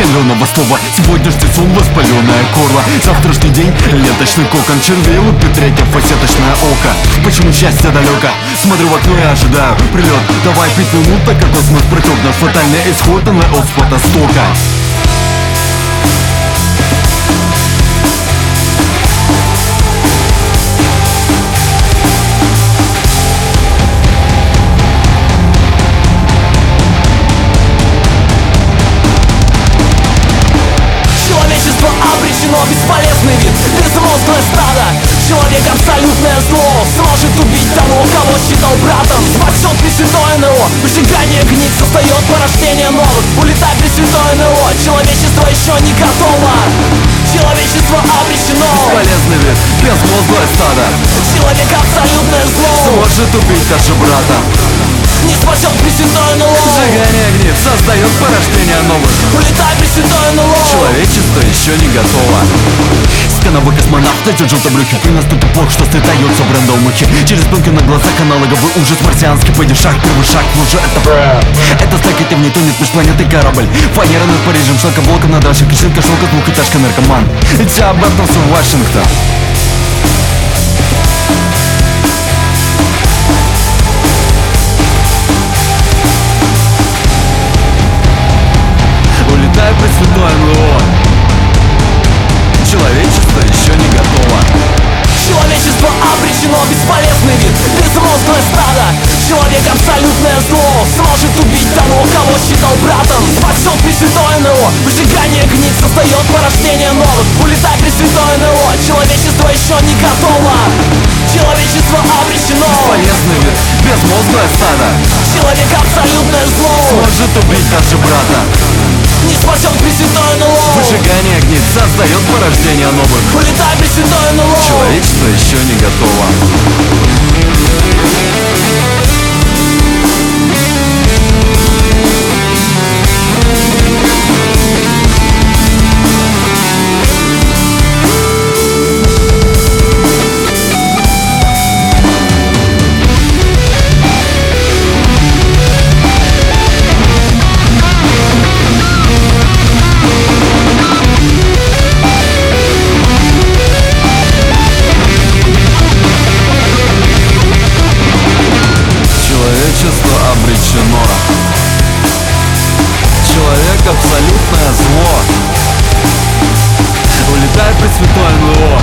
зеленого слова. Сегодняшний сон воспаленное горло, завтрашний день ленточный кокон, червей лупит третье фасеточное око. Почему счастье далеко? Смотрю в окно и ожидаю прилет. Давай 5 минут, пока космос протек. Наш фатальный исход НЛО с фотостока. Обречено, бесполезный вид, безмозглое стадо. Человек абсолютное зло, сможет убить того, кого считал братом. Спасет Пресвятое НЛО, выжигание гнить создает порождение новых. Улетай, Пресвятое НЛО, человечество еще не готово. Человечество обречено. Бесполезный вид, безмозглое стадо. Человек абсолютное зло, сможет убить даже брата. Не спасет Пресвятое НЛО. Сжигание гнит создает порождение новых. Улетай, Пресвятое НЛО. Человечество еще не готово. Скановый космонавт идет желтобрюхи. Ты настолько плох, что стытается бренда умыхи. Через пленки на глазах аналоговый ужас марсианский. Пойди шаг, первый шаг, лучше это стакет, в ней тонет меж планеты корабль. Фанера над Парижем, шелковолком на даче. Кишинка, шелка, двухэтажка, наркоман. Идти обратно в Вашингтон. Улетай, Пресвятое НЛО. Человечество еще не готово. Человечество обречено, бесполезный вид, безмозглое стадо. Человек абсолютное зло, сможет убить того, кого считал братом. Спасет Пресвятое НЛО, выжигание гнить создает порождение новых. Улетай, Пресвятое НЛО, человечество еще не готово. Человечество обречено. Бесполезный вид, безмозглое стадо. Человек абсолютное зло, сможет убить даже брата. Не спасет Пресвятое НЛО. Выжигание гнит создает порождение новых. Улетай, Пресвятое НЛО. Человечество еще не готово. Человечество обречено. Человек абсолютное зло. Улетай, Пресвятое НЛО.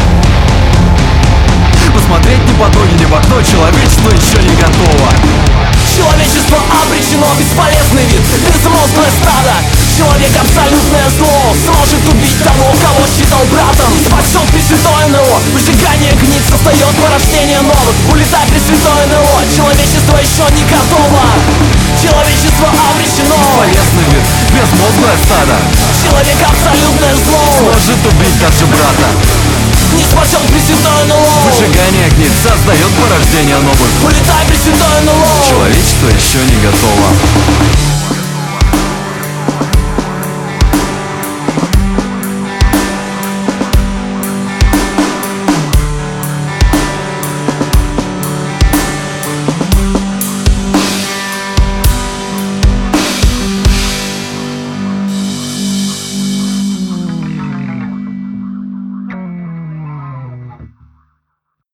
Посмотреть не под ноги, не в окно. Человечество еще не готово. Человечество обречено, бесполезный вид, безмозглое стадо. Человек абсолютное зло, сможет убить того, кого считал братом. Спасет Пресвятое НЛО, выжигание гнит создает порождение новых. Улетай, Пресвятое НЛО, человечество еще не готово. Человечество обречено. Бесполезный вид, безмозглое стадо. Человек абсолютное зло, сможет убить даже брата. Не спасет Пресвятое НЛО. Выжигание гнит создает порождение новых. Улетай, Пресвятое НЛО. Человечество еще не готово.